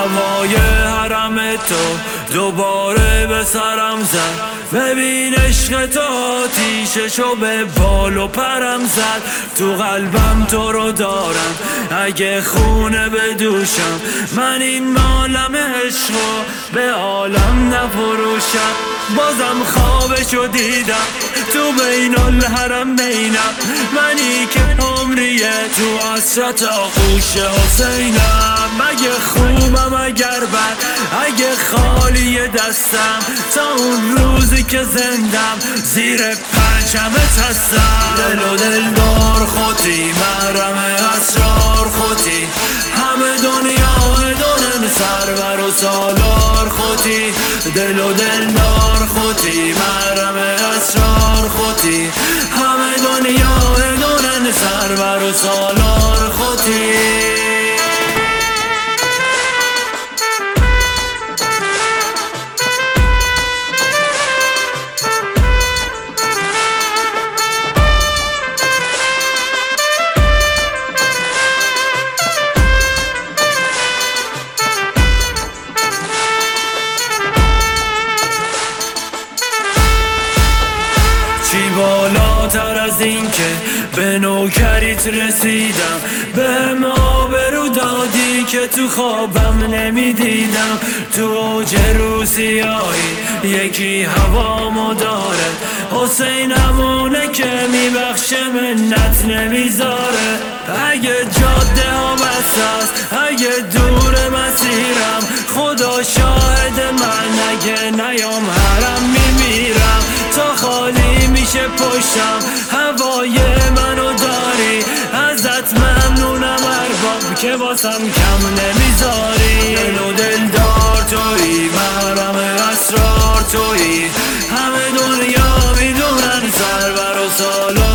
هوای حرم تو دوباره به سرم زد. ببین عشق تو آتیششو به بال و پرم زد. تو قلبم تو رو دارم اگه خونه بدوشم. من این عالم عشقو به عالم نفروشم. بازم خوابشو دیدم تو بین الحرمینم. منی که عمریه تو حسرت آغوش حسینم. اگه خوبم اگر بد اگه خالی دستم تا اون روزی که زندم زیر پرچمت هستم. دل و دلدار خودی محرم اسرار خودی. همه دنیا دونن سرور و سالار خودی. دل و دلدار خودی محرم اسرار خودی. همه دنیا دونن سرور و سالار خودی. چی بالاتر از این که به نوکریت رسیدم. بهم آبرو دادی که تو خوابم نمیدیدم. تو اوج روسیایی یکی هوامو داره. حسین همونه که میبخشه منت نمیذاره. اگه جاده ها بسته است اگه دور مسیرم خدا شاهد من اگه نیام حرم میمیرم. تا خالی میشه پشتم هوای منو داری. ازت ممنونم ارباب که واسم کم نمیذاری. دل و دلدار تویی محرم اسرار تویی. همه دنیا میدونن سرور و سالار